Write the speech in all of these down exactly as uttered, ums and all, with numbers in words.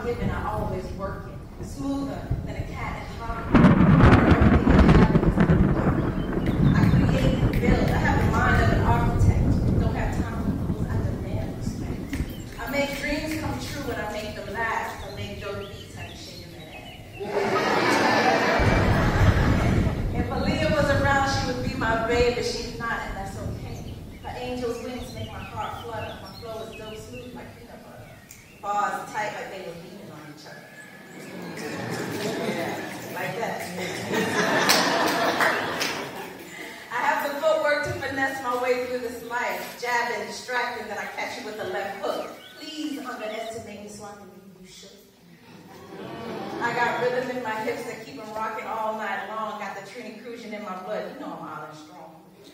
God-given, I always work it. Smoother than a cat and hot. I create and build. I have the mind of an architect. Don't have time for fools. I demand respect. I make dreams come true and I make them last. I make Joe beats and shake them in If Aaliyah was around, she would be my baby. She's not, and that's okay. Her angel's wings make my heart flutter. My flow is dope smooth like peanut butter. Bars tight like they were leaning on each other. Yeah, like that. I have the footwork to finesse my way through this life, jabbing, distracting, then I catch you with the left hook. Please underestimate me so I can leave you shook. I got rhythm in my hips that keep them rocking all night long. Got the Trini cruising in my blood. You know I'm out and strong.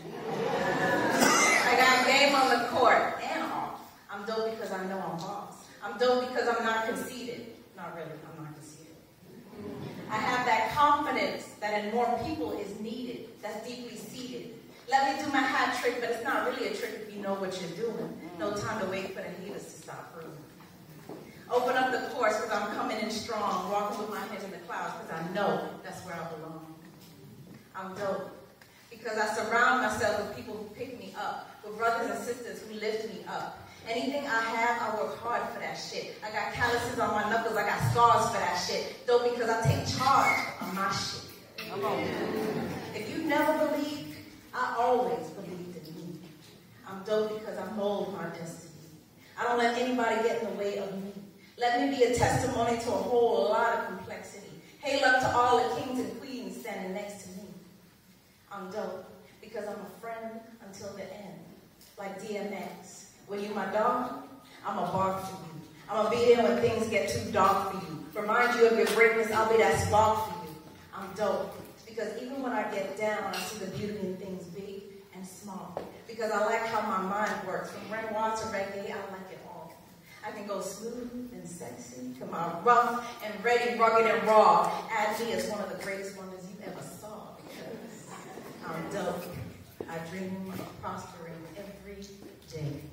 I got game on the court and off. I'm dope because I know I'm boss. I'm dope because I'm not conceited. Not really, I'm not conceited. I have that confidence that in more people is needed. That's deeply seated. Let me do my hat trick, but it's not really a trick if you know what you're doing. No time to wait for the haters to stop brewing. Open up the course because I'm coming in strong, walking with my head in the clouds because I know that's where I belong. I'm dope because I surround myself with people who pick me up, with brothers and sisters who lift me up. Anything I have, I work hard for that shit. I got calluses on my knuckles, I got scars for that shit. Dope because I take charge of my shit. Come on. If you never believed, I always believed in me. I'm dope because I mold my destiny. I don't let anybody get in the way of me. Let me be a testimony to a whole lot of complexity. Hail up to all the kings and queens standing next to me. I'm dope because I'm a friend until the end. Like D M X. When you my dog, I'm a bark for you. I'm going to be there when things get too dark for you. Remind you of your greatness, I'll be that spark for you. I'm dope. Because even when I get down, I see the beauty in things big and small. Because I like how my mind works. From Renoir to reggae, I like it all. I can go smooth and sexy, come out rough and ready, rugged and raw. Add me as one of the greatest wonders you ever saw. Because I'm dope. I dream of prospering every day.